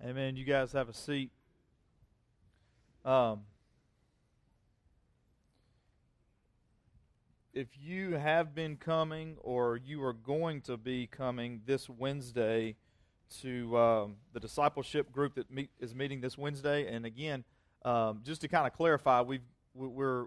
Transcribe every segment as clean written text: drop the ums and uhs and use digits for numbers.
Amen. You guys have a seat. If you have been coming or you are going to be coming this Wednesday to the discipleship group that is meeting this Wednesday, and again, just to kind of clarify, we're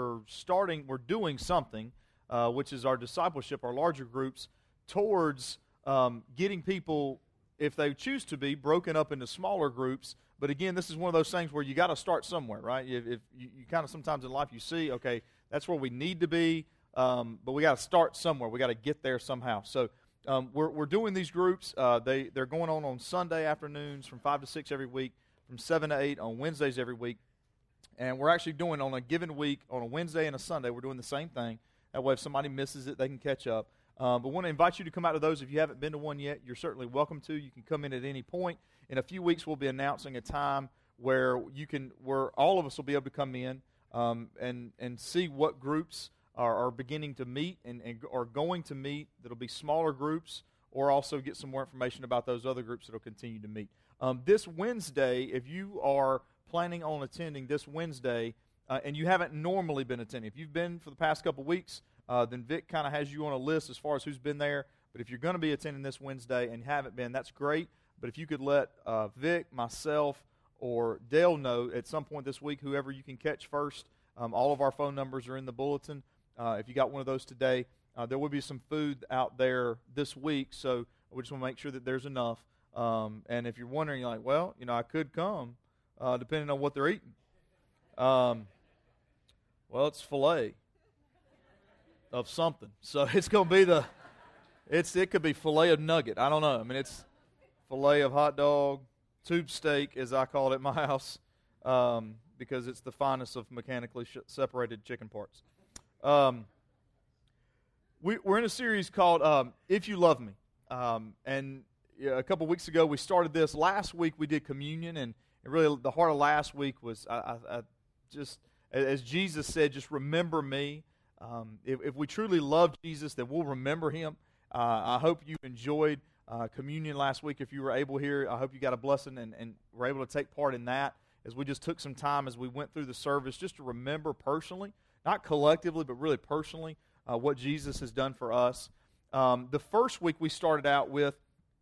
doing something, which is our discipleship, our larger groups, towards getting people, if they choose to be, broken up into smaller groups. But again, this is one of those things where you got to start somewhere, right? If you kind of sometimes in life you see, okay, that's where we need to be, but we got to start somewhere. We got to get there somehow. So we're doing these groups. They're going on Sunday afternoons from 5 to 6 every week, from 7 to 8 on Wednesdays every week. And we're actually doing on a given week, on a Wednesday and a Sunday, we're doing the same thing. That way if somebody misses it, they can catch up. But want to invite you to come out to those. If you haven't been to one yet, you're certainly welcome to. You can come in at any point. In a few weeks, we'll be announcing a time where all of us will be able to come in and see what groups are beginning to meet and are going to meet. That'll be smaller groups, or also get some more information about those other groups that'll continue to meet. This Wednesday, if you are planning on attending this Wednesday, and you haven't normally been attending, if you've been for the past couple weeks, then Vic kind of has you on a list as far as who's been there. But if you're going to be attending this Wednesday and haven't been, that's great. But if you could let Vic, myself, or Dale know at some point this week, whoever you can catch first, all of our phone numbers are in the bulletin. If you got one of those today, there will be some food out there this week, so we just want to make sure that there's enough. And if you're wondering, you're like, well, I could come, depending on what they're eating. Well, it's filet of something. So it's going to be it could be filet of nugget. I don't know. I mean, it's filet of hot dog, tube steak, as I call it at my house, because it's the finest of mechanically separated chicken parts. We're in a series called If You Love Me. And a couple weeks ago we started this. Last week we did communion, and really the heart of last week was I just, as Jesus said, just remember me. If we truly love Jesus, then we'll remember him. I hope you enjoyed communion last week. If you were able here, I hope you got a blessing and were able to take part in that, as we just took some time as we went through the service just to remember personally, not collectively, but really personally, what Jesus has done for us. The first week we started out with,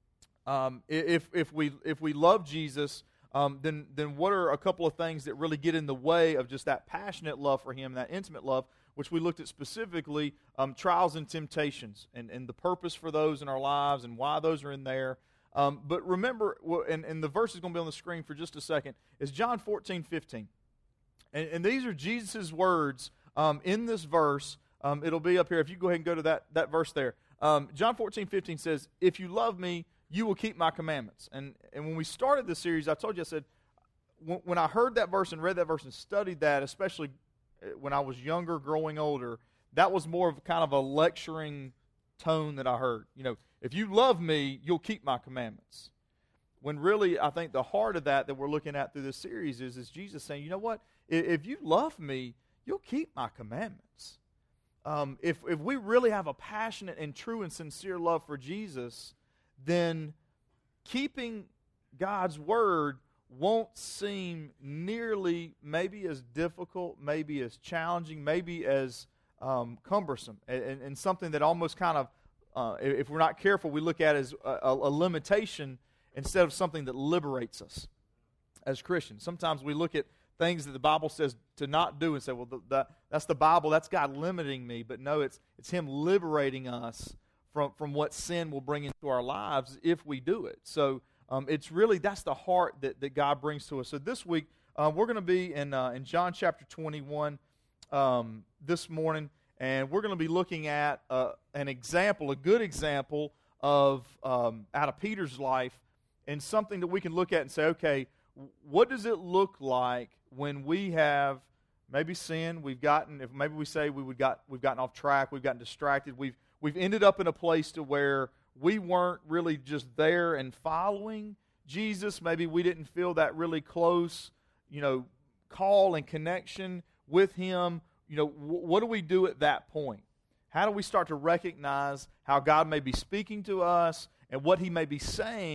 if we love Jesus, then what are a couple of things that really get in the way of just that passionate love for him, that intimate love, which we looked at specifically, trials and temptations, and the purpose for those in our lives and why those are in there. But remember, and the verse is going to be on the screen for just a second, is John 14:15. And these are Jesus' words in this verse. It'll be up here. If you go ahead and go to that verse there. John 14:15 says, if you love me, you will keep my commandments. And when we started this series, I told you, I said, when I heard that verse and read that verse and studied that, especially when I was younger, growing older, that was more of kind of a lecturing tone that I heard. If you love me, you'll keep my commandments. When really, I think the heart of that we're looking at through this series is Jesus saying, you know what? If you love me, you'll keep my commandments. If we really have a passionate and true and sincere love for Jesus, then keeping God's word won't seem nearly maybe as difficult, maybe as challenging, maybe as cumbersome, and something that almost kind of, if we're not careful, we look at as a limitation instead of something that liberates us as Christians. Sometimes we look at things that the Bible says to not do and say, well, that's the Bible, that's God limiting me. But no, it's him liberating us from what sin will bring into our lives if we do it. So it's really, that's the heart that God brings to us. So this week, we're going to be in John chapter 21 this morning, and we're going to be looking at an example, a good example of out of Peter's life, and something that we can look at and say, okay, what does it look like when we have maybe sinned, if maybe we say we've gotten off track, we've gotten distracted, we've ended up in a place to where we weren't really just there and following Jesus. Maybe we didn't feel that really close, call and connection with him. What do we do at that point? How do we start to recognize how God may be speaking to us and what he may be saying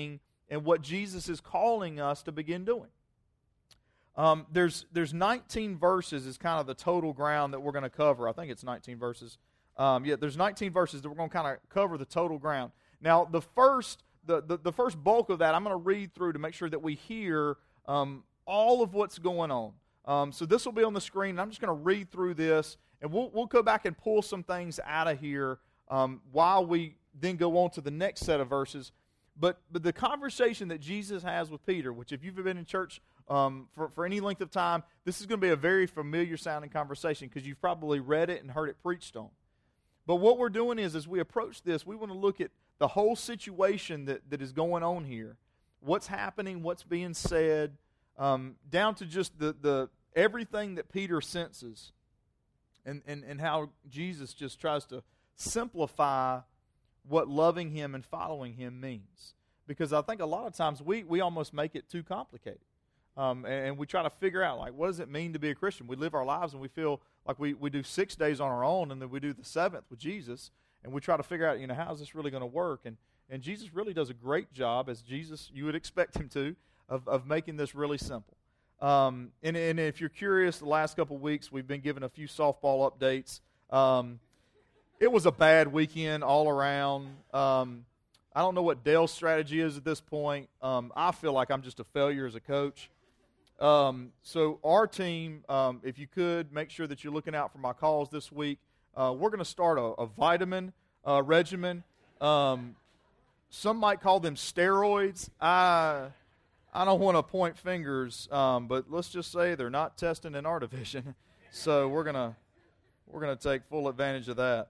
and what Jesus is calling us to begin doing. There's 19 verses is kind of the total ground that we're going to cover. I think it's 19 verses. There's 19 verses that we're going to kind of cover the total ground. Now, the first bulk of that, I'm going to read through to make sure that we hear all of what's going on. So this will be on the screen, and I'm just going to read through this, and we'll go back and pull some things out of here while we then go on to the next set of verses. But the conversation that Jesus has with Peter, which if you've been in church for any length of time, this is going to be a very familiar sounding conversation because you've probably read it and heard it preached on. But what we're doing is, as we approach this, we want to look at the whole situation that is going on here. What's happening, what's being said, down to just the everything that Peter senses, and how Jesus just tries to simplify what loving Him and following Him means. Because I think a lot of times we almost make it too complicated. And we try to figure out, like, what does it mean to be a Christian? We live our lives and we feel like we do 6 days on our own, and then we do the 7th with Jesus, and we try to figure out, how is this really going to work? And Jesus really does a great job, as Jesus, you would expect Him to, of making this really simple. And if you're curious, the last couple of weeks we've been given a few softball updates. It was a bad weekend all around. I don't know what Dale's strategy is at this point. I feel like I'm just a failure as a coach. So our team, if you could, make sure that you're looking out for my calls this week. We're going to start a vitamin regimen. Some might call them steroids. I don't want to point fingers, but let's just say they're not testing in our division. So we're gonna take full advantage of that.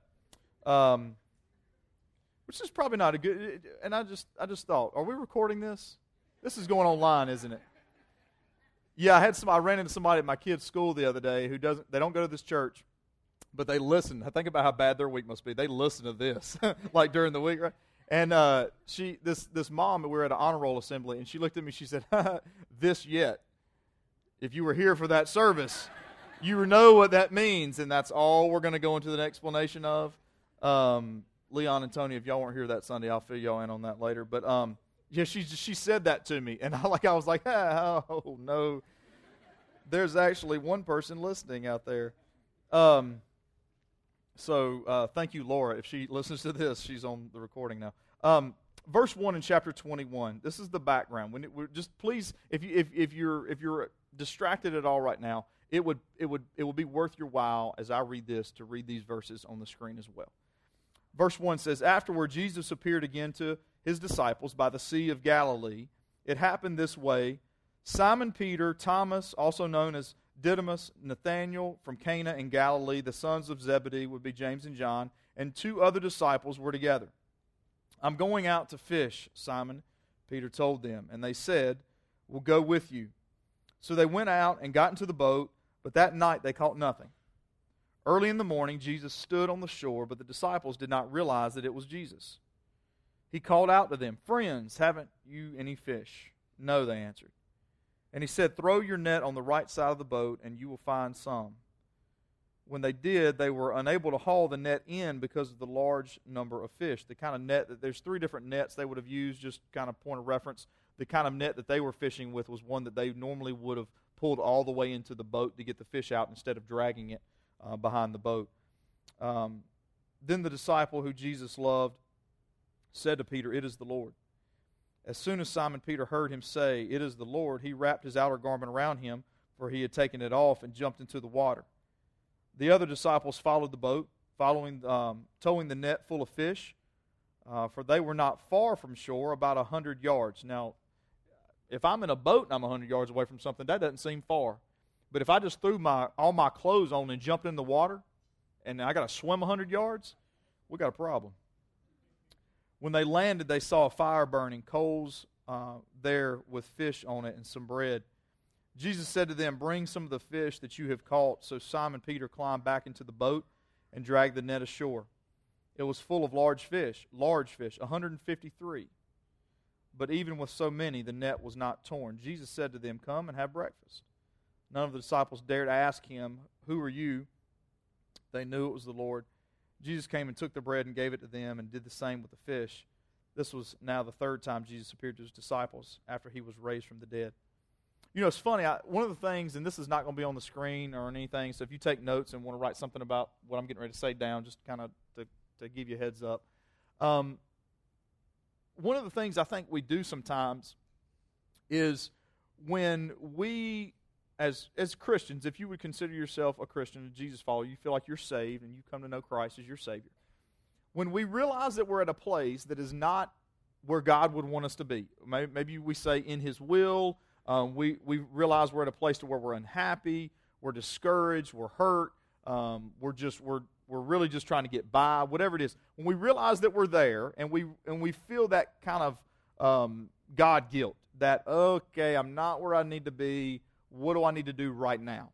Which is probably not a good. And I just thought, are we recording this? This is going online, isn't it? Yeah, I ran into somebody at my kid's school the other day who they don't go to this church, but they listen. I think about how bad their week must be. They listen to this like during the week, right? And this mom, we were at an honor roll assembly, and she looked at me. She said, "This yet? If you were here for that service, you know what that means." And that's all we're going to go into the explanation of. Leon and Tony, if y'all weren't here that Sunday, I'll fill y'all in on that later. But yeah, she said that to me, and I was like, oh no, there's actually one person listening out there. So thank you, Laura. If she listens to this, she's on the recording now. Verse 1 in chapter 21. This is the background. We're just please, if you're distracted at all right now, it would be worth your while as I read this to read these verses on the screen as well. Verse 1 says, "Afterward Jesus appeared again to His disciples by the Sea of Galilee. It happened this way: Simon Peter, Thomas, also known as Didymus, Nathanael from Cana in Galilee, the sons of Zebedee, would be James and John, and 2 other disciples were together. 'I'm going out to fish,' Simon Peter told them, and they said, 'We'll go with you.' So they went out and got into the boat, but that night they caught nothing. Early in the morning, Jesus stood on the shore, but the disciples did not realize that it was Jesus. He called out to them, 'Friends, haven't you any fish?' 'No,' they answered. And He said, 'Throw your net on the right side of the boat, and you will find some.' When they did, they were unable to haul the net in because of the large number of fish." The kind of net there's 3 different nets they would have used, just kind of point of reference. The kind of net that they were fishing with was one that they normally would have pulled all the way into the boat to get the fish out instead of dragging it behind the boat. Then the disciple who Jesus loved said to Peter, "It is the Lord." As soon as Simon Peter heard him say, "It is the Lord," he wrapped his outer garment around him, for he had taken it off, and jumped into the water. The other disciples followed the boat, towing the net full of fish, for they were not far from shore, about 100 yards. Now, if I'm in a boat and I'm 100 yards away from something, that doesn't seem far. But if I just threw all my clothes on and jumped in the water, and I got to swim 100 yards, we got a problem. When they landed, they saw a fire burning, coals there with fish on it and some bread. Jesus said to them, "Bring some of the fish that you have caught." So Simon Peter climbed back into the boat and dragged the net ashore. It was full of large fish, 153. But even with so many, the net was not torn. Jesus said to them, "Come and have breakfast." None of the disciples dared ask Him, "Who are you?" They knew it was the Lord. Jesus came and took the bread and gave it to them, and did the same with the fish. This was now the third time Jesus appeared to his disciples after he was raised from the dead. You know, it's funny. One of the things, and this is not going to be on the screen or anything, so if you take notes and want to write something about what I'm getting ready to say down, just kind of to give you a heads up. One of the things I think we do sometimes is when we, as Christians, if you would consider yourself a Christian, a Jesus follower, you feel like you're saved and you come to know Christ as your Savior. When we realize that we're at a place that is not where God would want us to be, maybe we say in His will, we realize we're at a place to where we're unhappy, we're discouraged, we're hurt, we're really just trying to get by, whatever it is. When we realize that we're there and we feel that kind of God guilt, that, okay, I'm not where I need to be, what do I need to do right now?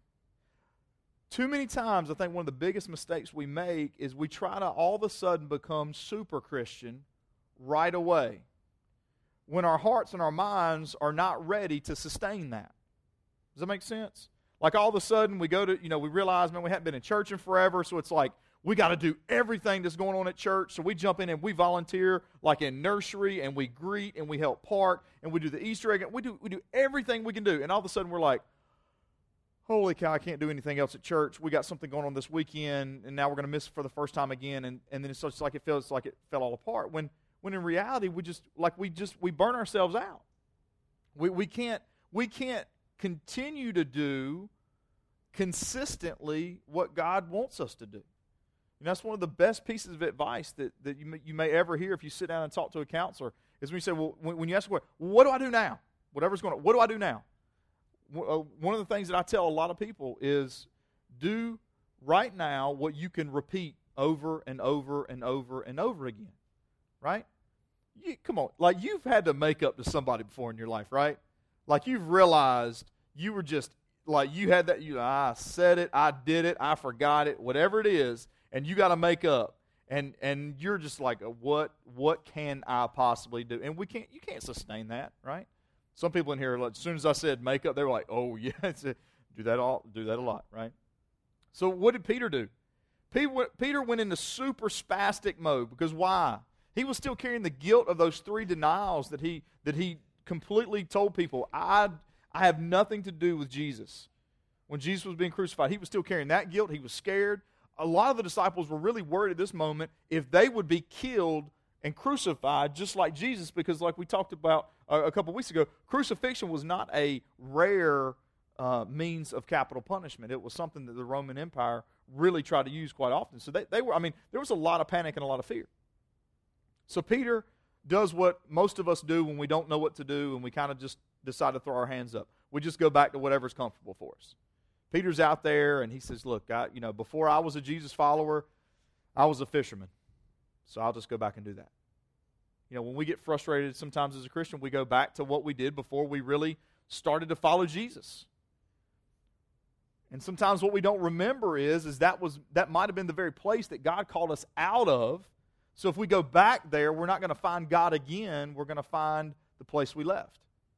Too many times, I think one of the biggest mistakes we make is we try to all of a sudden become super Christian right away when our hearts and our minds are not ready to sustain that. Does that make sense? Like all of a sudden we go to, we realize, man, we haven't been in church in forever, so it's like we got to do everything that's going on at church. So we jump in and we volunteer like in nursery, and we greet and we help park and we do the Easter egg. We do everything we can do. And all of a sudden we're like, holy cow, I can't do anything else at church. We got something going on this weekend, and now we're going to miss it for the first time again. And then it's just like it feels like it fell all apart. When in reality we burn ourselves out. We can't continue to do consistently what God wants us to do. And that's one of the best pieces of advice that you may ever hear if you sit down and talk to a counselor, is when you say, well, when you ask, what do I do now? Whatever's going on, what do I do now? One of the things that I tell a lot of people is do right now what you can repeat over and over and over and over again, right? Come on, like you've had to make up to somebody before in your life, right? Like you've realized you were just, like you had that, I said it, I did it, I forgot it, whatever it is, and you got to make up. And you're just like, what can I possibly do? And you can't sustain that, right? Some people in here, like, as soon as I said makeup, they were like, oh, yeah, do that a lot, right? So what did Peter do? Peter went into super spastic mode, because why? He was still carrying the guilt of those 3 denials that he completely told people, I have nothing to do with Jesus. When Jesus was being crucified, he was still carrying that guilt. He was scared. A lot of the disciples were really worried at this moment if they would be killed and crucified just like Jesus, because like we talked about a couple weeks ago, crucifixion was not a rare means of capital punishment. It was something that the Roman Empire really tried to use quite often. So they were, there was a lot of panic and a lot of fear. So Peter does what most of us do when we don't know what to do and we kind of just decide to throw our hands up. We just go back to whatever's comfortable for us. Peter's out there and he says, look, before I was a Jesus follower, I was a fisherman. So I'll just go back and do that. When we get frustrated sometimes as a Christian, we go back to what we did before we really started to follow Jesus. And sometimes what we don't remember is that might have been the very place that God called us out of. So if we go back there, we're not going to find God again. We're going to find the place we left.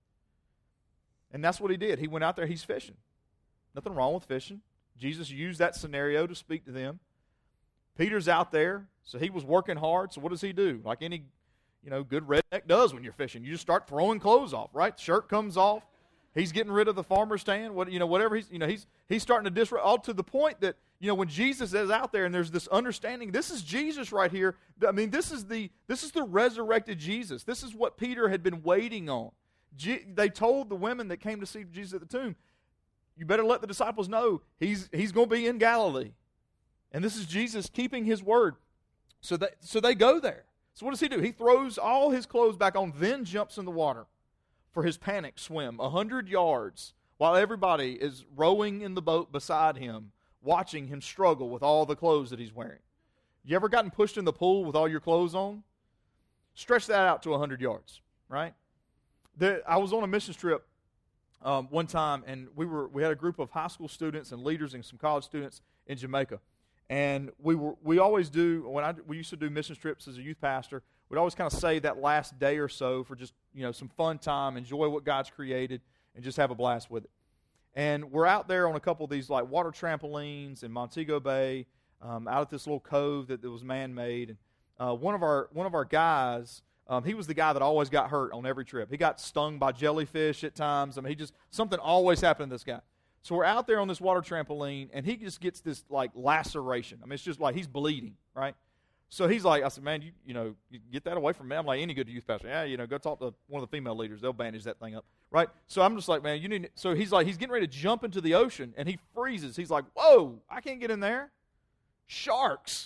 And that's what he did. He went out there, he's fishing. Nothing wrong with fishing. Jesus used that scenario to speak to them. Peter's out there, so he was working hard. So what does he do? Like any, good redneck does when you're fishing. You just start throwing clothes off, right? Shirt comes off. He's getting rid of the farmer's stand. Whatever he's starting to disrupt, all to the point that, when Jesus is out there and there's this understanding, this is Jesus right here. This is the resurrected Jesus. This is what Peter had been waiting on. They told the women that came to see Jesus at the tomb, you better let the disciples know he's going to be in Galilee. And this is Jesus keeping his word. So they go there. So what does he do? He throws all his clothes back on, then jumps in the water for his panic swim 100 yards while everybody is rowing in the boat beside him, watching him struggle with all the clothes that he's wearing. You ever gotten pushed in the pool with all your clothes on? Stretch that out to 100 yards, right? I was on a missions trip one time, and we had a group of high school students and leaders and some college students in Jamaica. And we always do, we used to do mission trips as a youth pastor, we'd always kind of save that last day or so for just, some fun time, enjoy what God's created, and just have a blast with it. And we're out there on a couple of these like water trampolines in Montego Bay, out at this little cove that was man-made. And one of our guys He was the guy that always got hurt on every trip. He got stung by jellyfish at times. I mean, something always happened to this guy. So we're out there on this water trampoline, and he just gets this, like, laceration. I mean, it's just like he's bleeding, right? So he's like, I said, man, you get that away from me. I'm like, any good youth pastor? Yeah, go talk to one of the female leaders. They'll bandage that thing up, right? So I'm just like, man, you need. So he's getting ready to jump into the ocean, and he freezes. He's like, whoa, I can't get in there. Sharks.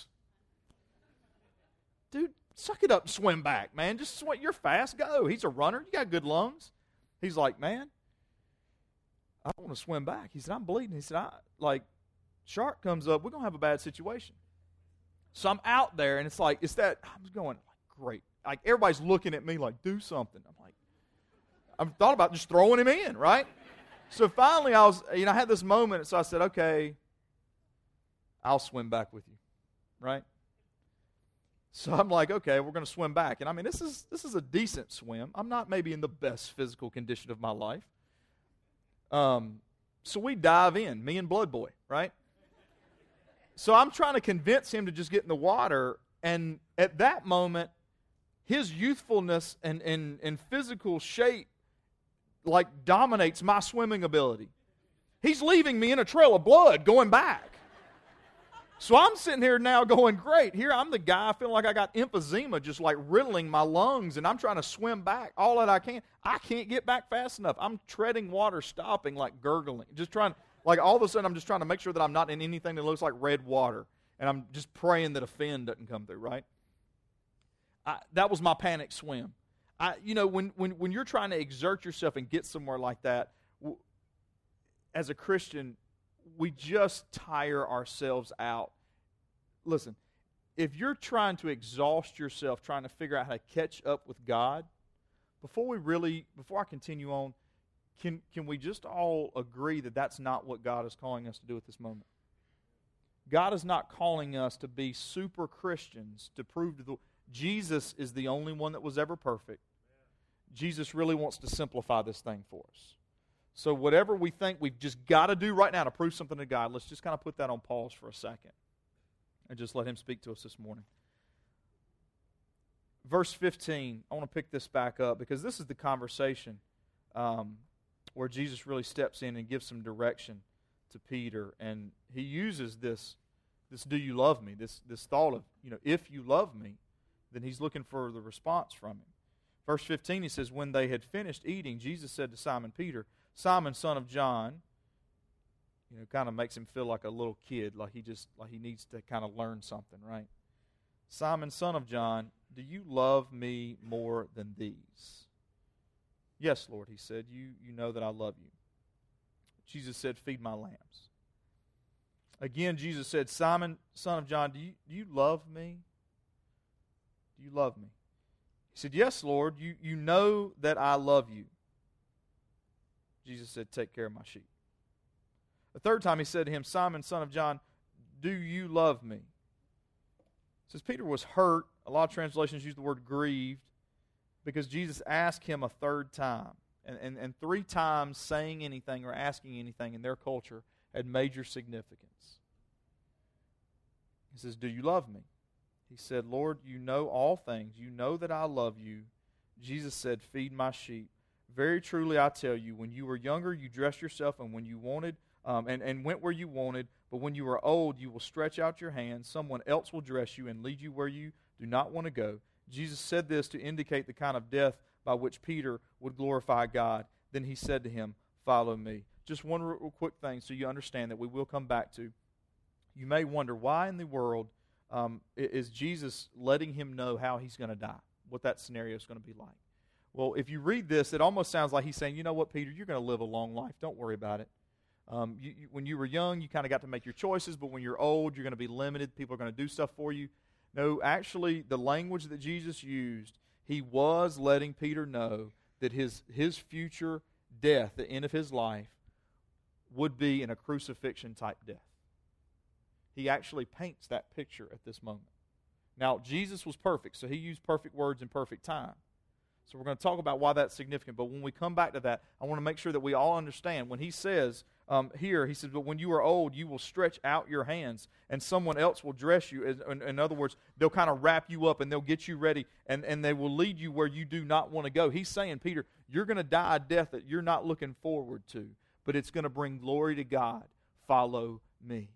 Dude, suck it up and swim back, man. Just swim. You're fast. Go. He's a runner. You got good lungs. He's like, man, I don't want to swim back. He said, I'm bleeding. He said, shark comes up. We're going to have a bad situation. So I'm out there, and it's like, I'm going, great. Like, everybody's looking at me like, do something. I'm like, I've thought about just throwing him in, right? So finally, I had this moment, so I said, okay, I'll swim back with you, right? So I'm like, okay, we're going to swim back. And I mean, this is a decent swim. I'm not maybe in the best physical condition of my life. So we dive in, me and Blood Boy, right? So I'm trying to convince him to just get in the water, and at that moment, his youthfulness and physical shape like dominates my swimming ability. He's leaving me in a trail of blood going back. So I'm sitting here now going, great, here I'm the guy feeling like I got emphysema just like riddling my lungs, and I'm trying to swim back all that I can. I can't get back fast enough. I'm treading water, stopping, like gurgling, just trying, like all of a sudden I'm just trying to make sure that I'm not in anything that looks like red water, and I'm just praying that a fin doesn't come through, right? That was my panic swim. When you're trying to exert yourself and get somewhere like that, as a Christian, we just tire ourselves out. Listen, if you're trying to exhaust yourself, trying to figure out how to catch up with God, before I continue on, can we just all agree that that's not what God is calling us to do at this moment? God is not calling us to be super Christians to prove to the Jesus is the only one that was ever perfect. Jesus really wants to simplify this thing for us. So whatever we think we've just got to do right now to prove something to God, let's just kind of put that on pause for a second and just let Him speak to us this morning. Verse 15, I want to pick this back up because this is the conversation where Jesus really steps in and gives some direction to Peter, and He uses this do you love me, this thought of, if you love me, then He's looking for the response from him. Verse 15, He says, when they had finished eating, Jesus said to Simon Peter, Simon, son of John, kind of makes him feel like a little kid, like he needs to kind of learn something, right? Simon, son of John, do you love me more than these? Yes, Lord, he said, you know that I love you. Jesus said, feed my lambs. Again, Jesus said, Simon, son of John, do you love me? Do you love me? He said, yes, Lord, you know that I love you. Jesus said, take care of my sheep. The third time he said to him, Simon, son of John, do you love me? It says Peter was hurt. A lot of translations use the word grieved because Jesus asked him a third time. And 3 times saying anything or asking anything in their culture had major significance. He says, do you love me? He said, Lord, you know all things. You know that I love you. Jesus said, feed my sheep. Very truly I tell you, when you were younger, you dressed yourself and when you wanted, and went where you wanted. But when you are old, you will stretch out your hand. Someone else will dress you and lead you where you do not want to go. Jesus said this to indicate the kind of death by which Peter would glorify God. Then he said to him, follow me. Just one real quick thing so you understand that we will come back to. You may wonder, why in the world is Jesus letting him know how he's going to die, what that scenario is going to be like? Well, if you read this, it almost sounds like he's saying, you know what, Peter, you're going to live a long life. Don't worry about it. When you were young, you kind of got to make your choices, but when you're old, you're going to be limited. People are going to do stuff for you. No, actually, the language that Jesus used, he was letting Peter know that his future death, the end of his life, would be in a crucifixion-type death. He actually paints that picture at this moment. Now, Jesus was perfect, so he used perfect words in perfect time. So we're going to talk about why that's significant. But when we come back to that, I want to make sure that we all understand when he says, here. He says, but when you are old, you will stretch out your hands, and someone else will dress you. In other words, they'll kind of wrap you up, and they'll get you ready, and they will lead you where you do not want to go. He's saying, Peter, you're going to die a death that you're not looking forward to, but it's going to bring glory to God. Follow me.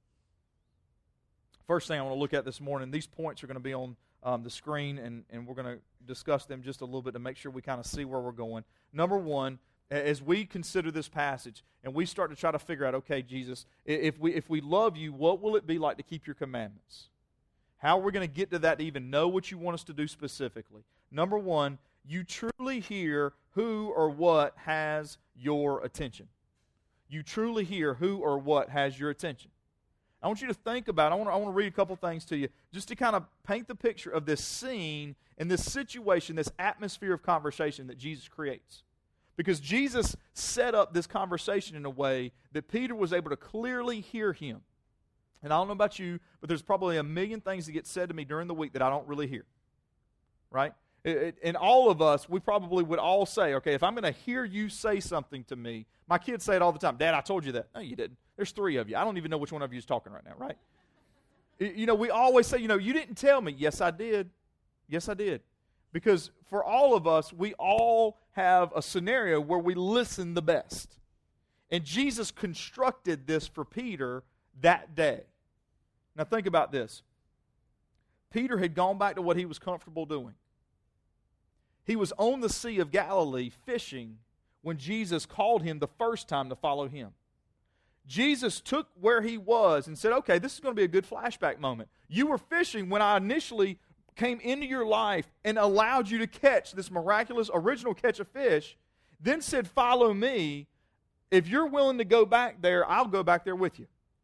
First thing I want to look at this morning, these points are going to be on the screen, and we're going to discuss them just a little bit to make sure we kind of see where we're going. Number one, as we consider this passage and we start to try to figure out, okay, Jesus, if we love you, what will it be like to keep your commandments? How are we going to get to that to even know what you want us to do specifically? Number one, you truly hear who or what has your attention. You truly hear who or what has your attention. I want you to think about it. I want to read a couple things to you just to kind of paint the picture of this scene and this situation, this atmosphere of conversation that Jesus creates. Because Jesus set up this conversation in a way that Peter was able to clearly hear him. And I don't know about you, but there's probably a million things that get said to me during the week that I don't really hear. Right? And all of us, we probably would all say, okay, if I'm going to hear you say something to me, my kids say it all the time, Dad, I told you that. No, you didn't. There's three of you. I don't even know which one of you is talking right now, right? We always say, you didn't tell me. Yes, I did. Yes, I did. Because for all of us, we all have a scenario where we listen the best. And Jesus constructed this for Peter that day. Now think about this. Peter had gone back to what he was comfortable doing. He was on the Sea of Galilee fishing when Jesus called him the first time to follow him. Jesus took where he was and said, okay, this is going to be a good flashback moment. You were fishing when I initially came into your life and allowed you to catch this miraculous original catch of fish, then said, follow me. If you're willing to go back there, I'll go back there with you.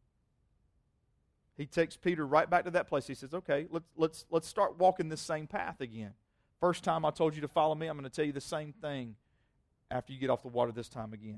He takes Peter right back to that place. He says, okay, let's start walking this same path again. First time I told you to follow me, I'm going to tell you the same thing after you get off the water this time again.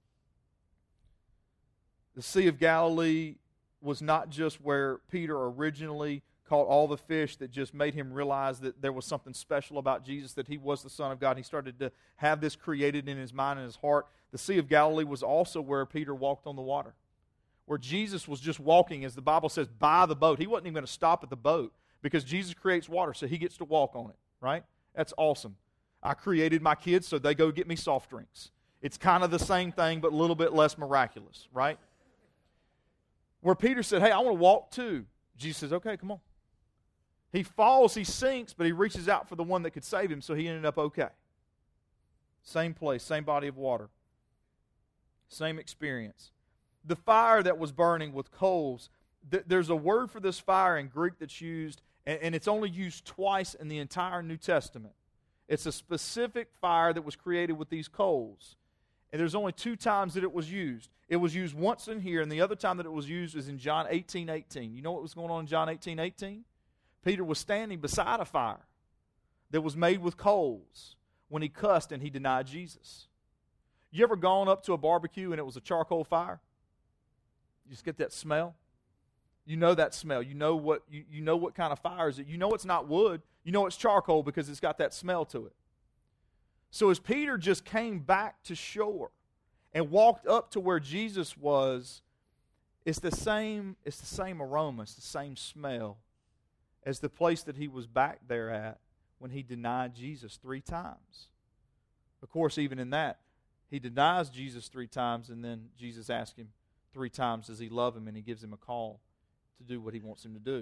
The Sea of Galilee was not just where Peter originally caught all the fish that just made him realize that there was something special about Jesus, that he was the Son of God. He started to have this created in his mind and his heart. The Sea of Galilee was also where Peter walked on the water, where Jesus was just walking, as the Bible says, by the boat. He wasn't even going to stop at the boat because Jesus creates water, so he gets to walk on it, right? That's awesome. I created my kids, so they go get me soft drinks. It's kind of the same thing, but a little bit less miraculous, right? Where Peter said, hey, I want to walk too. Jesus says, okay, come on. He falls, he sinks, but he reaches out for the one that could save him, so he ended up okay. Same place, same body of water. Same experience. The fire that was burning with coals, there's a word for this fire in Greek that's used, and it's only used twice in the entire New Testament. It's a specific fire that was created with these coals. And there's only two times that it was used. It was used once in here, and the other time that it was used is in John 18:18. You know what was going on in John 18:18? Peter was standing beside a fire that was made with coals when he cussed and he denied Jesus. You ever gone up to a barbecue and it was a charcoal fire? You just get that smell? You know that smell. You know what kind of fire is it. You know it's not wood. You know it's charcoal because it's got that smell to it. So as Peter just came back to shore and walked up to where Jesus was, it's the same aroma, it's the same smell as the place that he was back there at when he denied Jesus 3 times. Of course, even in that, he denies Jesus 3 times, and then Jesus asks him 3 times, does he love him, and he gives him a call to do what he wants him to do.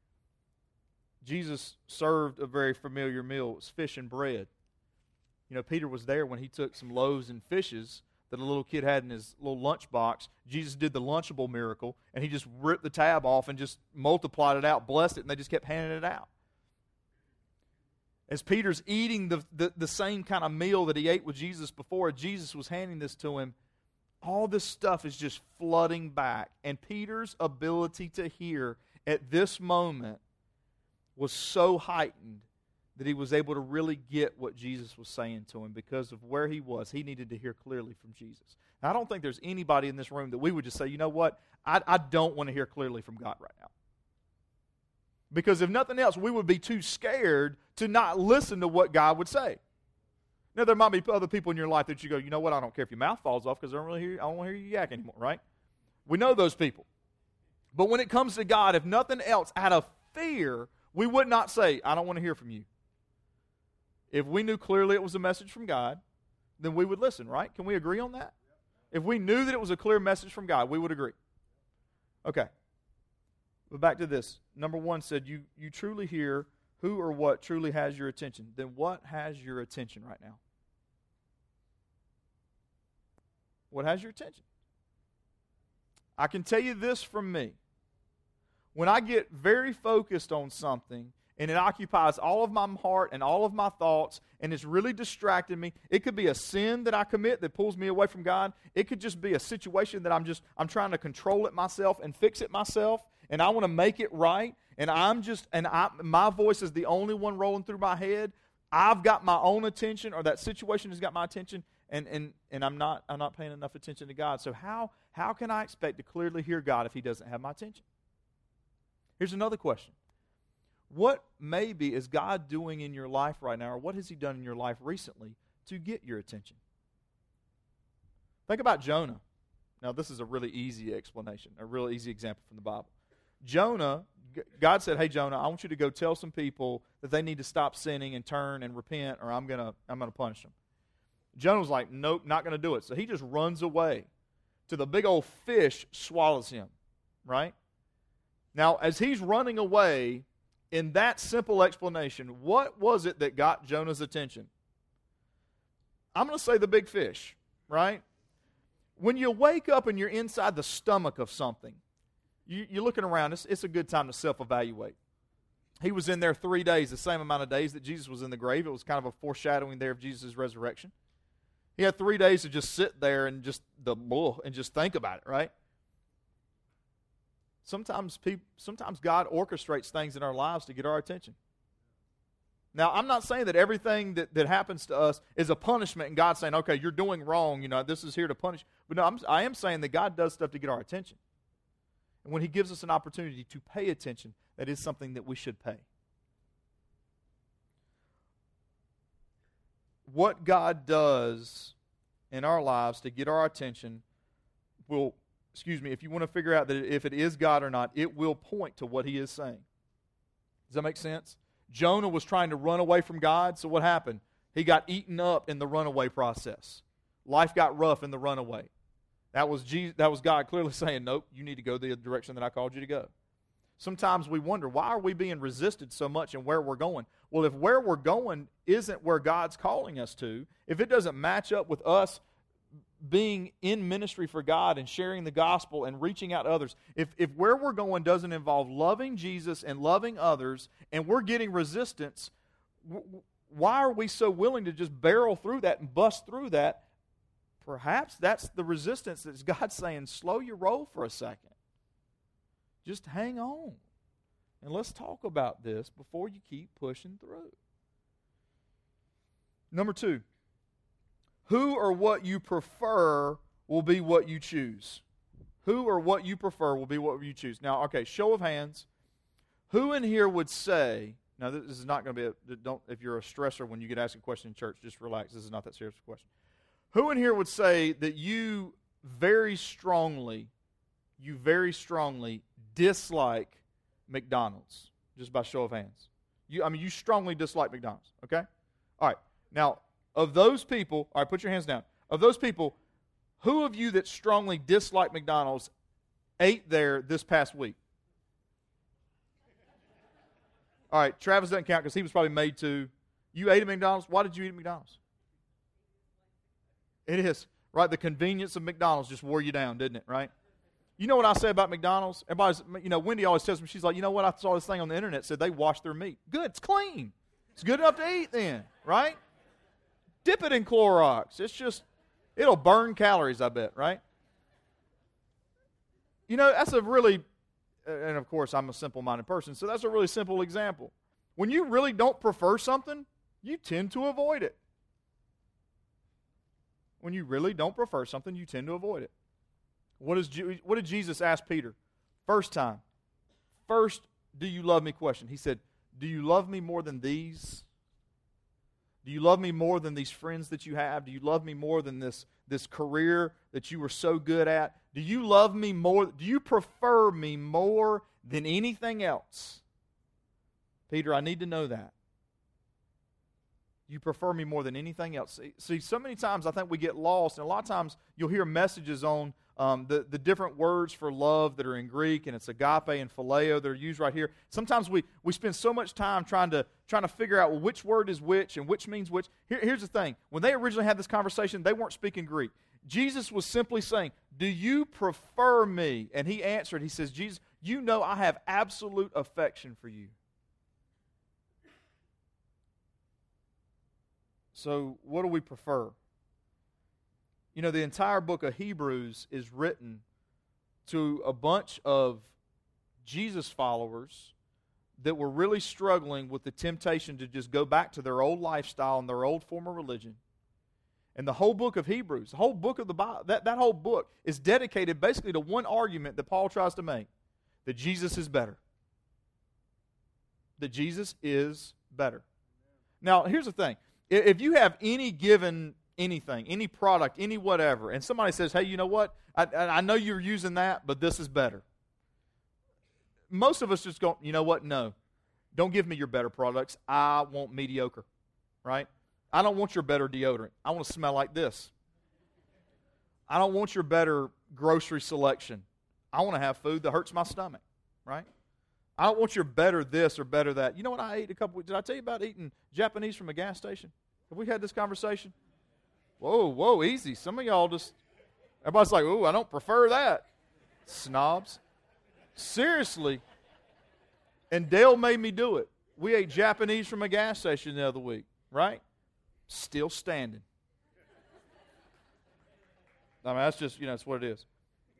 Jesus served a very familiar meal. It was fish and bread. Peter was there when he took some loaves and fishes that a little kid had in his little lunchbox. Jesus did the Lunchable miracle, and he just ripped the tab off and just multiplied it out, blessed it, and they just kept handing it out. As Peter's eating the same kind of meal that he ate with Jesus before, Jesus was handing this to him, all this stuff is just flooding back. And Peter's ability to hear at this moment was so heightened that he was able to really get what Jesus was saying to him because of where he was. He needed to hear clearly from Jesus. Now, I don't think there's anybody in this room that we would just say, you know what, I don't want to hear clearly from God right now. Because if nothing else, we would be too scared to not listen to what God would say. Now, there might be other people in your life that you go, you know what, I don't care if your mouth falls off because I don't want to hear you yak anymore, right? We know those people. But when it comes to God, if nothing else, out of fear, we would not say, I don't want to hear from you. If we knew clearly it was a message from God, then we would listen, right? Can we agree on that? If we knew that it was a clear message from God, we would agree. Okay. But back to this. Number 1 said, you truly hear who or what truly has your attention. Then what has your attention right now? What has your attention? I can tell you this from me. When I get very focused on something and it occupies all of my heart and all of my thoughts and it's really distracting me, it could be a sin that I commit that pulls me away from God. It could just be a situation that I'm trying to control it myself and fix it myself, and I want to make it right, and my voice is the only one rolling through my head. I've got my own attention, or that situation has got my attention, and I'm not paying enough attention to God. So how can I expect to clearly hear God if He doesn't have my attention? Here's another question. What maybe is God doing in your life right now, or what has He done in your life recently to get your attention? Think about Jonah. Now, this is a really easy explanation, a really easy example from the Bible. Jonah, God said, hey, Jonah, I want you to go tell some people that they need to stop sinning and turn and repent, or I'm gonna punish them. Jonah was like, nope, not going to do it. So he just runs away till the big old fish swallows him, right? Now, as he's running away, in that simple explanation, what was it that got Jonah's attention? I'm going to say the big fish, right? When you wake up and you're inside the stomach of something, you're looking around, it's a good time to self-evaluate. He was in there 3 days, the same amount of days that Jesus was in the grave. It was kind of a foreshadowing there of Jesus' resurrection. He had 3 days to just sit there and just think about it, right? Sometimes God orchestrates things in our lives to get our attention. Now, I'm not saying that everything that happens to us is a punishment and God's saying, okay, you're doing wrong, this is here to punish. But no, I am saying that God does stuff to get our attention. And when He gives us an opportunity to pay attention, that is something that we should pay. What God does in our lives to get our attention if you want to figure out that if it is God or not, it will point to what He is saying. Does that make sense? Jonah was trying to run away from God, so what happened? He got eaten up in the runaway process. Life got rough in the runaway. That was God clearly saying, nope, you need to go the direction that I called you to go. Sometimes we wonder, why are we being resisted so much in where we're going? Well, if where we're going isn't where God's calling us to, if it doesn't match up with us being in ministry for God and sharing the gospel and reaching out to others, if where we're going doesn't involve loving Jesus and loving others, and we're getting resistance, why are we so willing to just barrel through that and bust through that? Perhaps that's the resistance that's God saying, slow your roll for a second. Just hang on. And let's talk about this before you keep pushing through. Number 2. Who or what you prefer will be what you choose. Who or what you prefer will be what you choose. Now, okay, show of hands. Who in here would say, now this is not going to be, if you're a stressor when you get asked a question in church, just relax. This is not that serious a question. Who in here would say that you very strongly dislike McDonald's? Just by show of hands. You strongly dislike McDonald's, okay? All right, now, of those people, all right, put your hands down. Of those people, who of you that strongly dislike McDonald's ate there this past week? All right, Travis doesn't count because he was probably made to. You ate at McDonald's? Why did you eat at McDonald's? It is, right? The convenience of McDonald's just wore you down, didn't it, right? You know what I say about McDonald's? Everybody's, Wendy always tells me, she's like, you know what? I saw this thing on the internet said they wash their meat. Good, it's clean. It's good enough to eat then, right? Dip it in Clorox. It'll burn calories, I bet, right? That's a really, and of course I'm a simple-minded person, so that's a really simple example. When you really don't prefer something, you tend to avoid it. When you really don't prefer something, you tend to avoid it. What did Jesus ask Peter? First time. First, do you love me question. He said, do you love me more than these? Do you love me more than these friends that you have? Do you love me more than this career that you were so good at? Do you love me more? Do you prefer me more than anything else? Peter, I need to know that. You prefer me more than anything else. See, so many times I think we get lost, and a lot of times you'll hear messages on the different words for love that are in Greek, and it's agape and phileo that are used right here. Sometimes we spend so much time trying to figure out, well, which word is which and which means which. Here's the thing. When they originally had this conversation, they weren't speaking Greek. Jesus was simply saying, do you prefer me? And he answered, he says, Jesus, you know I have absolute affection for you. So what do we prefer? You know, the entire book of Hebrews is written to a bunch of Jesus followers that were really struggling with the temptation to just go back to their old lifestyle and their old form of religion. And the whole book of Hebrews, the whole book of the Bible, that whole book is dedicated basically to one argument that Paul tries to make, that Jesus is better. That Jesus is better. Now, here's the thing. If you have any given anything, any product, any whatever, and somebody says, hey, you know what? I know you're using that, but this is better. Most of us just go, you know what? No. Don't give me your better products. I want mediocre, right? I don't want your better deodorant. I want to smell like this. I don't want your better grocery selection. I want to have food that hurts my stomach, right? I don't want your better this or better that. You know what I ate a couple weeks? Did I tell you about eating Japanese from a gas station? Have we had this conversation? Whoa, easy. Some of y'all just, everybody's like, I don't prefer that. Snobs. Seriously. And Dale made me do it. We ate Japanese from a gas station the other week, right? Still standing. I mean, that's just, that's what it is.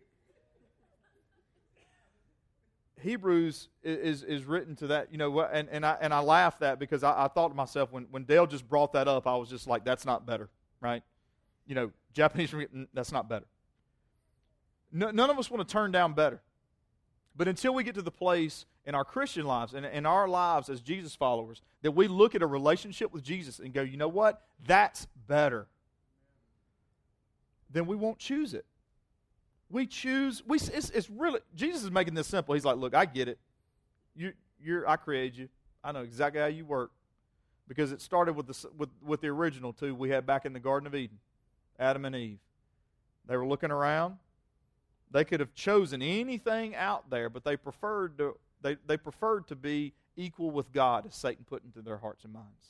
Hebrews is written to that, and I laughed that because I thought to myself, when Dale just brought that up, I was just like, that's not better, right? Japanese, that's not better. None of us want to turn down better. But until we get to the place in our Christian lives and in our lives as Jesus followers that we look at a relationship with Jesus and go, you know what? That's better. Then we won't choose it. We choose. It's really, Jesus is making this simple. He's like, look, I get it. I created you. I know exactly how you work, because it started with the original two we had back in the Garden of Eden, Adam and Eve. They were looking around. They could have chosen anything out there, but they preferred to be equal with God, as Satan put into their hearts and minds.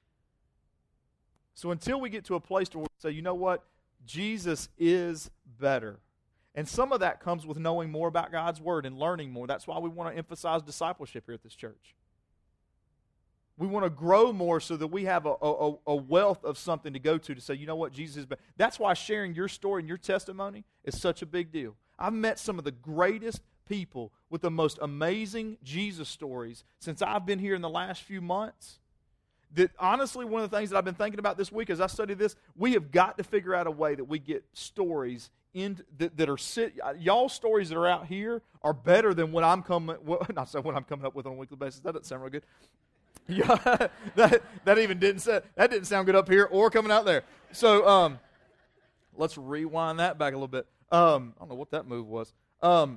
So until we get to a place where we say, you know what, Jesus is better. And some of that comes with knowing more about God's Word and learning more. That's why we want to emphasize discipleship here at this church. We want to grow more so that we have a wealth of something to go to say, you know what, Jesus is better. That's why sharing your story and your testimony is such a big deal. I've met some of the greatest people with the most amazing Jesus stories since I've been here in the last few months. That honestly, one of the things that I've been thinking about this week as I study this, we have got to figure out a way that we get stories that are y'all's stories that are out here are better than what I'm coming. Not so what I'm coming up with on a weekly basis. That doesn't sound real good. Yeah, that even didn't sound good up here or coming out there. So let's rewind that back a little bit. I don't know what that move was. But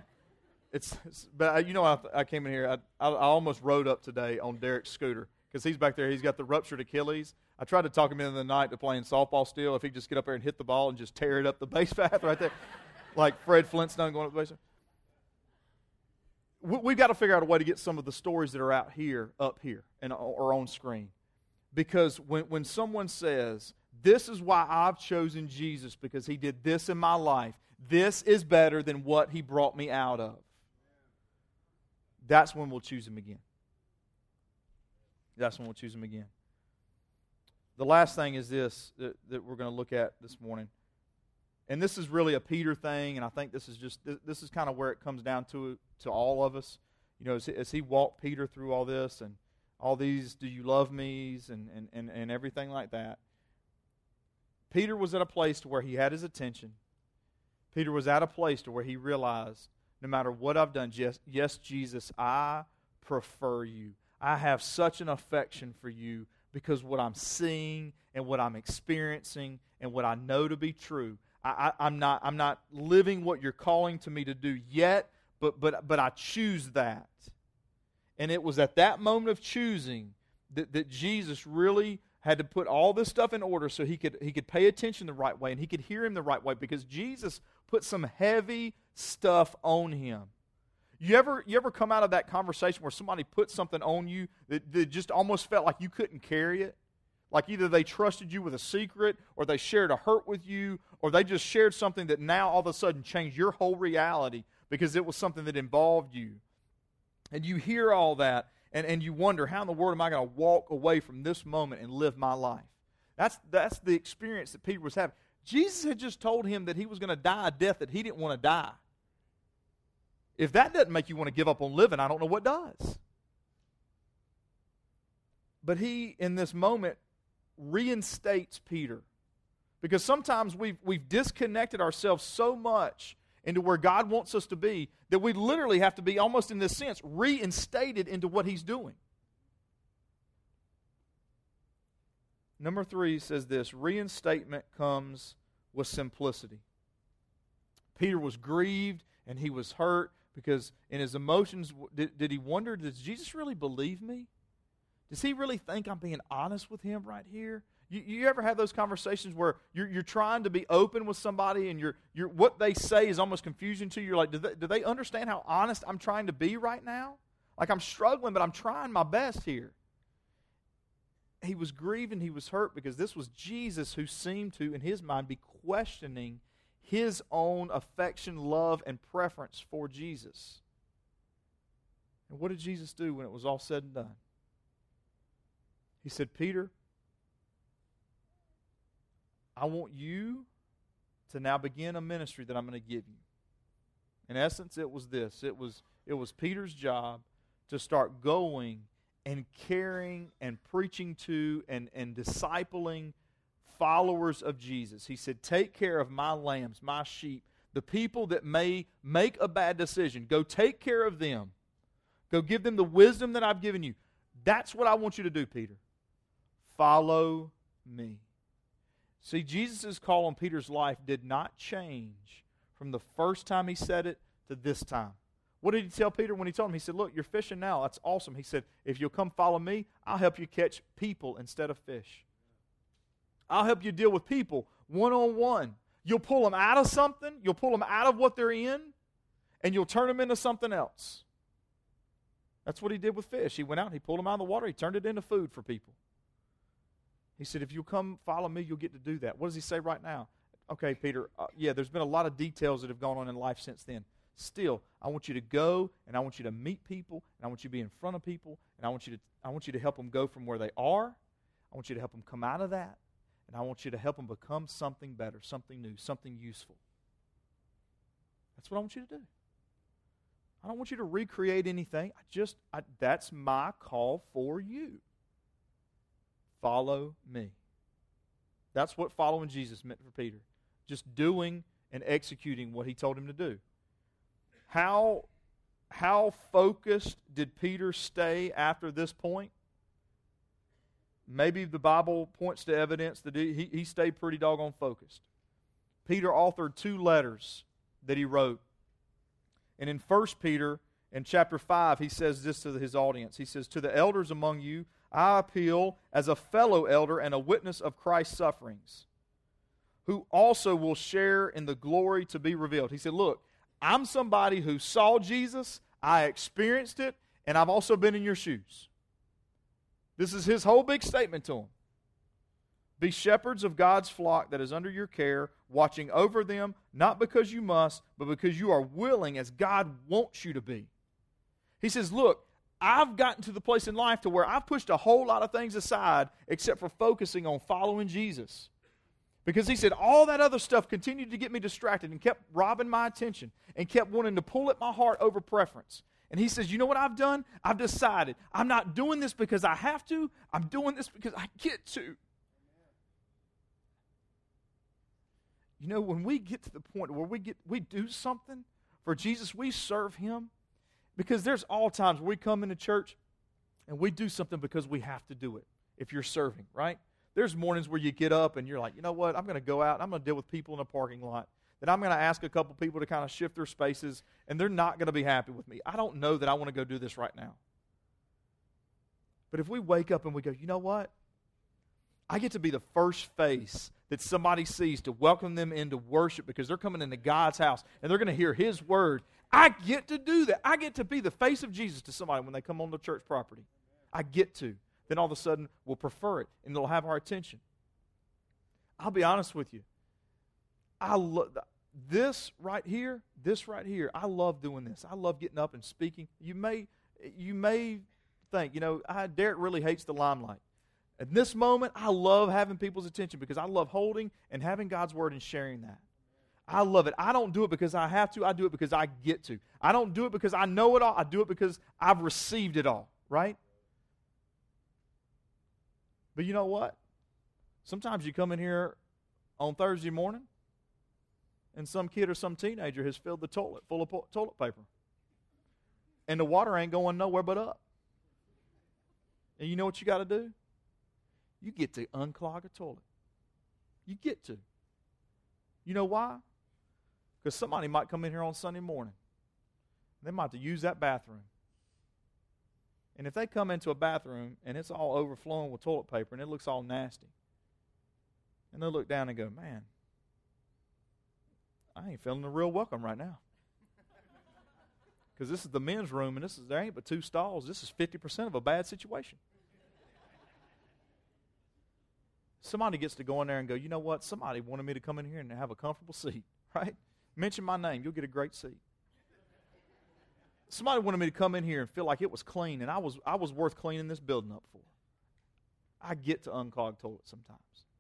I came in here. I almost rode up today on Derek's scooter because he's back there. He's got the ruptured Achilles. I tried to talk him into the night to playing softball still. If he'd just get up there and hit the ball and just tear it up the base path right there, like Fred Flintstone going up the base. We've got to figure out a way to get some of the stories that are out here up here and or on screen, because when someone says, "This is why I've chosen Jesus because He did this in my life. This is better than what He brought me out of," that's when we'll choose Him again. That's when we'll choose Him again. The last thing is this that we're going to look at this morning. And this is really a Peter thing, and I think this is kind of where it comes down to all of us. As he walked Peter through all this and all these "do you love me's" and everything like that. Peter was at a place to where he had his attention. Peter was at a place to where he realized, no matter what I've done, yes, Jesus, I prefer you. I have such an affection for you because what I'm seeing and what I'm experiencing and what I know to be true, I'm not living what you're calling to me to do yet, but I choose that. And it was at that moment of choosing that Jesus really had to put all this stuff in order so he could pay attention the right way and he could hear him the right way, because Jesus put some heavy stuff on him. You ever come out of that conversation where somebody put something on you that just almost felt like you couldn't carry it? Like either they trusted you with a secret, or they shared a hurt with you, or they just shared something that now all of a sudden changed your whole reality because it was something that involved you. And you hear all that, and you wonder, how in the world am I going to walk away from this moment and live my life? That's the experience that Peter was having. Jesus had just told him that he was going to die a death that he didn't want to die. If that doesn't make you want to give up on living, I don't know what does. But he, in this moment, reinstates Peter. Because sometimes we've disconnected ourselves so much into where God wants us to be that we literally have to be, almost in this sense, reinstated into what he's doing. Number 3 says this: reinstatement comes with simplicity. Peter was grieved and he was hurt because in his emotions, did he wonder, does Jesus really believe me? Does he really think I'm being honest with him right here? You ever have those conversations where you're trying to be open with somebody and you're what they say is almost confusing to you? You're like, do they understand how honest I'm trying to be right now? Like, I'm struggling, but I'm trying my best here. He was grieving, he was hurt because this was Jesus who seemed to, in his mind, be questioning his own affection, love, and preference for Jesus. And what did Jesus do when it was all said and done? He said, Peter, I want you to now begin a ministry that I'm going to give you. In essence, it was this. It was Peter's job to start going and caring and preaching to and discipling followers of Jesus. He said, take care of my lambs, my sheep, the people that may make a bad decision. Go take care of them. Go give them the wisdom that I've given you. That's what I want you to do, Peter. Follow me. See, Jesus' call on Peter's life did not change from the first time he said it to this time. What did he tell Peter when he told him? He said, look, you're fishing now. That's awesome. He said, if you'll come follow me, I'll help you catch people instead of fish. I'll help you deal with people one-on-one. You'll pull them out of something. You'll pull them out of what they're in, and you'll turn them into something else. That's what he did with fish. He went out and he pulled them out of the water. He turned it into food for people. He said, if you'll come follow me, you'll get to do that. What does he say right now? Okay, Peter, there's been a lot of details that have gone on in life since then. Still, I want you to go, and I want you to meet people, and I want you to be in front of people, and I want you to help them go from where they are. I want you to help them come out of that, and I want you to help them become something better, something new, something useful. That's what I want you to do. I don't want you to recreate anything. That's my call for you. Follow me. That's what following Jesus meant for Peter. Just doing and executing what he told him to do. How focused did Peter stay after this point? Maybe the Bible points to evidence that he stayed pretty doggone focused. Peter authored 2 letters that he wrote. And in 1 Peter, in chapter 5, he says this to his audience. He says, to the elders among you, I appeal as a fellow elder and a witness of Christ's sufferings, who also will share in the glory to be revealed. He said, look, I'm somebody who saw Jesus, I experienced it, and I've also been in your shoes. This is his whole big statement to them. Be shepherds of God's flock that is under your care, watching over them, not because you must, but because you are willing as God wants you to be. He says, look, I've gotten to the place in life to where I've pushed a whole lot of things aside except for focusing on following Jesus. Because he said all that other stuff continued to get me distracted and kept robbing my attention and kept wanting to pull at my heart over preference. And he says, you know what I've done? I've decided I'm not doing this because I have to. I'm doing this because I get to. You know, when we get to the point where we do something for Jesus, we serve him, because there's all times where we come into church and we do something because we have to do it. if you're serving, right? There's mornings where you get up and you're like, you know what, I'm going to go out and I'm going to deal with people in a parking lot. That I'm going to ask a couple people to kind of shift their spaces, and they're not going to be happy with me. I don't know that I want to go do this right now. But if we wake up and we go, you know what? I get to be the first face that somebody sees to welcome them into worship because they're coming into God's house and they're going to hear His word. I get to do that. I get to be the face of Jesus to somebody when they come on the church property. I get to. Then all of a sudden, we'll prefer it, and it'll have our attention. I'll be honest with you. I love this right here. I love doing this. I love getting up and speaking. You may think, Derek really hates the limelight. At this moment, I love having people's attention because I love holding and having God's word and sharing that. I love it. I don't do it because I have to. I do it because I get to. I don't do it because I know it all. I do it because I've received it all, right? But you know what? Sometimes you come in here on Thursday morning and some kid or some teenager has filled the toilet full of toilet paper. And the water ain't going nowhere but up. And you know what you got to do? You get to unclog a toilet. You get to. You know why? Because somebody might come in here on Sunday morning. They might have to use that bathroom. And if they come into a bathroom and it's all overflowing with toilet paper and it looks all nasty, and they'll look down and go, man, I ain't feeling the real welcome right now. Because this is the men's room and there ain't but 2 stalls. This is 50% of a bad situation. Somebody gets to go in there and go, you know what? Somebody wanted me to come in here and have a comfortable seat, right? Mention my name. You'll get a great seat. Somebody wanted me to come in here and feel like it was clean, and I was worth cleaning this building up for. I get to unclog toilets sometimes.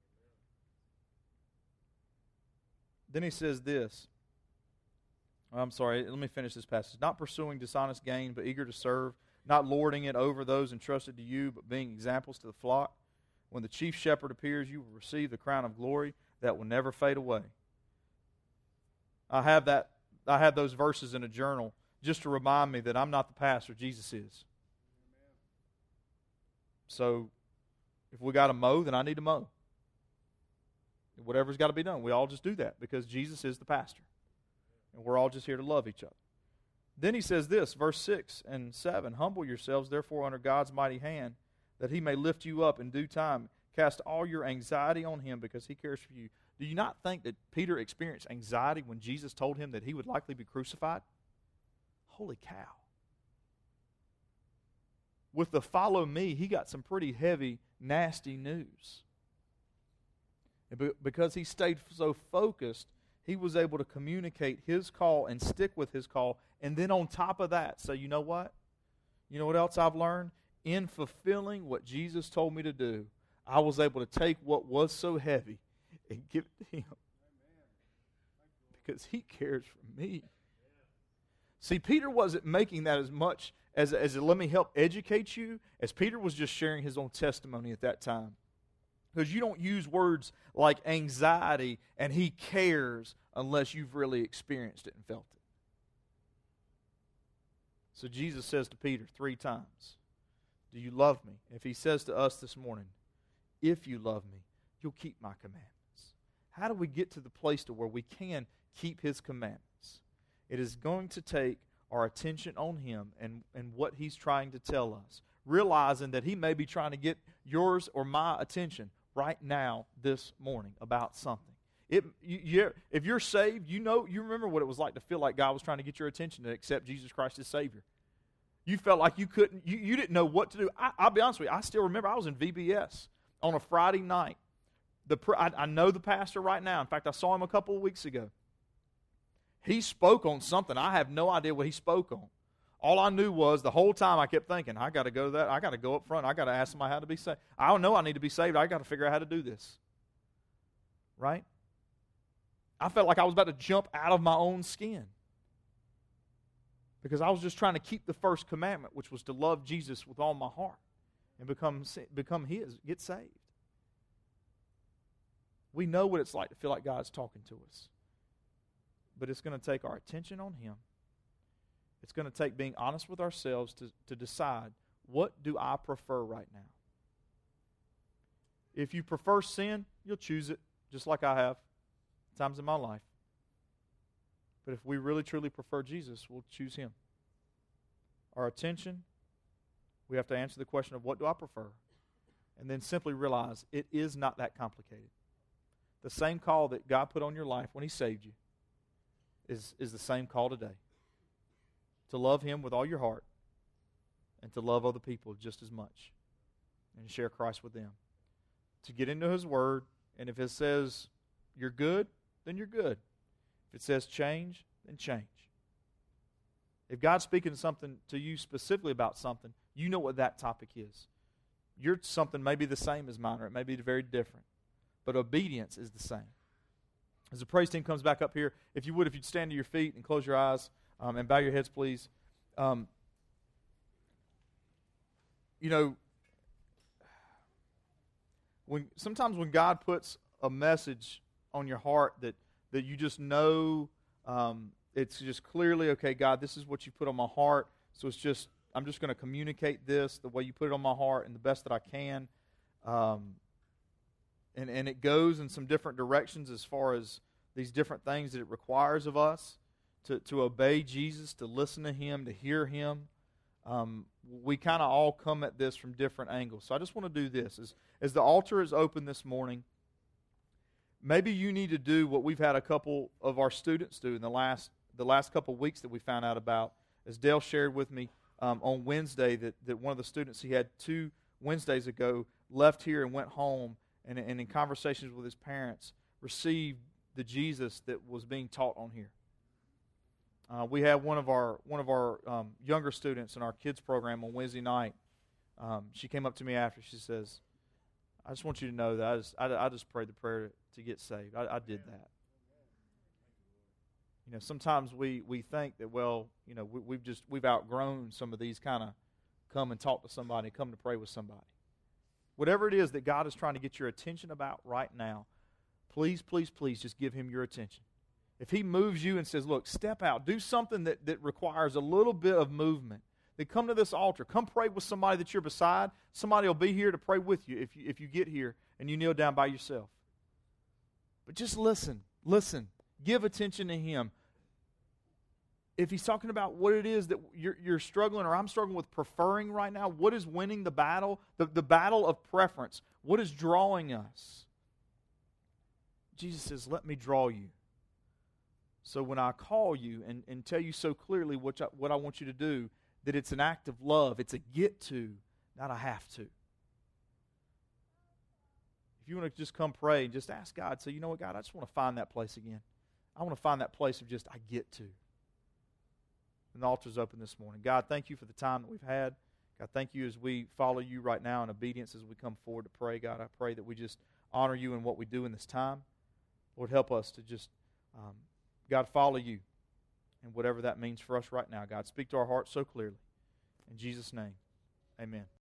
Then he says this. I'm sorry, let me finish this passage. Not pursuing dishonest gain, but eager to serve, not lording it over those entrusted to you, but being examples to the flock. When the chief shepherd appears, you will receive the crown of glory that will never fade away. I have those verses in a journal just to remind me that I'm not the pastor, Jesus is. So if we got to mow, then I need to mow. Whatever's got to be done. We all just do that because Jesus is the pastor. And we're all just here to love each other. Then he says this, verse 6 and 7, humble yourselves, therefore, under God's mighty hand, that He may lift you up in due time. Cast all your anxiety on Him because He cares for you. Do you not think that Peter experienced anxiety when Jesus told him that he would likely be crucified? Holy cow. With the follow me, he got some pretty heavy, nasty news. Because he stayed so focused, he was able to communicate his call and stick with his call. And then on top of that, say, you know what? You know what else I've learned? In fulfilling what Jesus told me to do, I was able to take what was so heavy and give it to Him. Because He cares for me. See, Peter wasn't making that as much as let me help educate you, as Peter was just sharing his own testimony at that time. Because you don't use words like anxiety and He cares unless you've really experienced it and felt it. So Jesus says to Peter 3 times, do you love me? If He says to us this morning, if you love me, you'll keep my commandments. How do we get to the place to where we can keep His commandments? It is going to take our attention on Him and what He's trying to tell us. Realizing that He may be trying to get yours or my attention right now, this morning, about something. If you're saved, you remember what it was like to feel like God was trying to get your attention to accept Jesus Christ as Savior. You felt like you couldn't, you didn't know what to do. I'll be honest with you, I still remember I was in VBS on a Friday night. I know the pastor right now. In fact, I saw him a couple of weeks ago. He spoke on something. I have no idea what he spoke on. All I knew was the whole time I kept thinking, I got to go to that. I got to go up front. I got to ask somebody how to be saved. I don't know I need to be saved. I got to figure out how to do this. Right? I felt like I was about to jump out of my own skin. Because I was just trying to keep the first commandment, which was to love Jesus with all my heart and become His, get saved. We know what it's like to feel like God's talking to us. But it's going to take our attention on Him. It's going to take being honest with ourselves to decide, what do I prefer right now? If you prefer sin, you'll choose it, just like I have times in my life. But if we really, truly prefer Jesus, we'll choose Him. Our attention, we have to answer the question of what do I prefer? And then simply realize it is not that complicated. The same call that God put on your life when He saved you is the same call today. To love Him with all your heart and to love other people just as much and share Christ with them. To get into His Word, and if it says you're good, then you're good. If it says change, then change. If God's speaking something to you specifically about something, you know what that topic is. Your something may be the same as mine, or it may be very different. But obedience is the same. As the praise team comes back up here, if you'd stand to your feet and close your eyes and bow your heads, please. Sometimes when God puts a message on your heart that you just know, it's just clearly, okay, God, this is what you put on my heart, so I'm just going to communicate this the way you put it on my heart and the best that I can. And it goes in some different directions as far as these different things that it requires of us to obey Jesus, to listen to Him, to hear Him. We kind of all come at this from different angles. So I just want to do this. As the altar is open this morning, maybe you need to do what we've had a couple of our students do in the last couple of weeks that we found out about. As Dale shared with me on Wednesday that one of the students he had 2 Wednesdays ago left here and went home and in conversations with his parents received the Jesus that was being taught on here. We had one of our younger students in our kids program on Wednesday night. She came up to me after. She says, "I just want you to know that I just prayed the prayer to get saved. I did that." Sometimes we think that we've outgrown some of these kind of come and talk to somebody, come to pray with somebody. Whatever it is that God is trying to get your attention about right now, please, please, please just give Him your attention. If He moves you and says, look, step out, do something that requires a little bit of movement, then come to this altar. Come pray with somebody that you're beside. Somebody will be here to pray with you if you get here and you kneel down by yourself. But just listen. Give attention to Him. If He's talking about what it is that you're struggling or I'm struggling with preferring right now, what is winning the battle? The battle of preference. What is drawing us? Jesus says, let me draw you. So when I call you and tell you so clearly what I want you to do, that it's an act of love, it's a get to, not a have to. If you want to just come pray and just ask God, say, you know what, God, I just want to find that place again. I want to find that place of just I get to. And the altar's open this morning. God, thank you for the time that we've had. God, thank you as we follow you right now in obedience as we come forward to pray. God, I pray that we just honor you in what we do in this time. Lord, help us to just, God, follow you and whatever that means for us right now. God, speak to our hearts so clearly. In Jesus' name, amen.